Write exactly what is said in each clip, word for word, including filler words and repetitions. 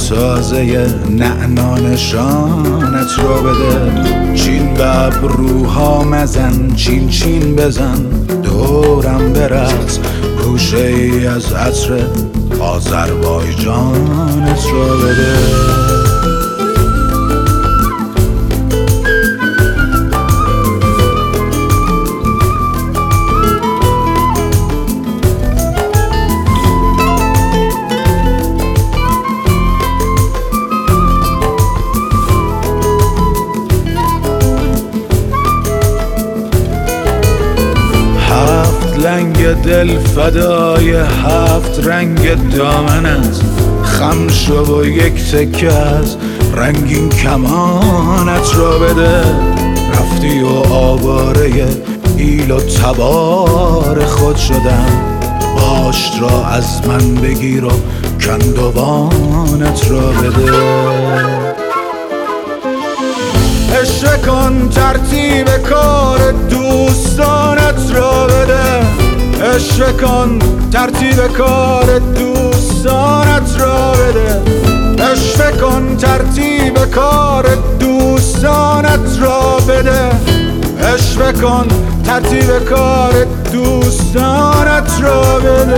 تازه نعنا نشانت را بده. چین به ابروها مزن، چین چین بزن، دورم برقص، گوشه ای از عطر آذربایجانت را بده. لنگ دل فدای هفت رنگ دامنت، خم شو و یک تکه از رنگین کمانت را بده. رفتی و آواره ایل و تبار خود شدم، باشت را از من بگیر و کندوانت را بده. عشق کن ترتیب کار دوستانت را بده. عشق کن ترتیب کار دوستانت را بده. عشق کن ترتیب کار دوستانت را بده. عشق کن ترتیب کار دوستانت را بده.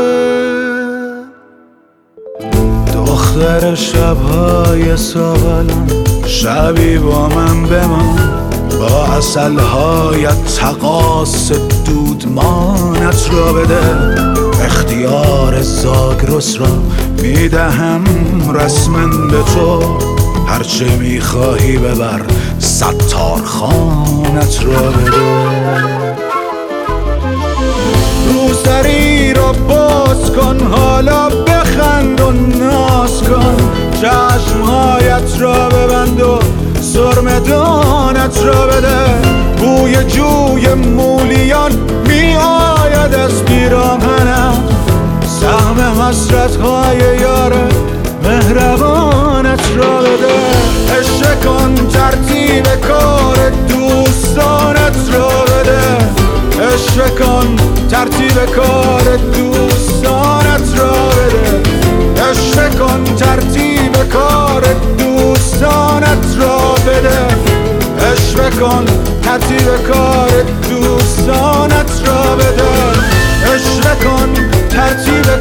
دختر شبهای سابلان، شبی با من بمان، با عسلهایت تقاص دودمانت را بده. اختیار زاگرس را میدهم رسما به تو، هرچه میخواهی ببر ستارخانت را بده. روسری را باز کن، حالا بخند و ناز کن، چشمهایت را ببند و سرمدانت را بده. بوی جوی مولیان می آید از پیراهنم، سهم حسرت‌های یار مهربانت را بده. عشق کن ترتیب کار دوستانت را بده. عشق کن ترتیب کار دوستانت را بده. عشق کن ترتیب کار دوستانت را بده. عشق کن ترتیب کار دوستانت را بده. عشق کن ترتیب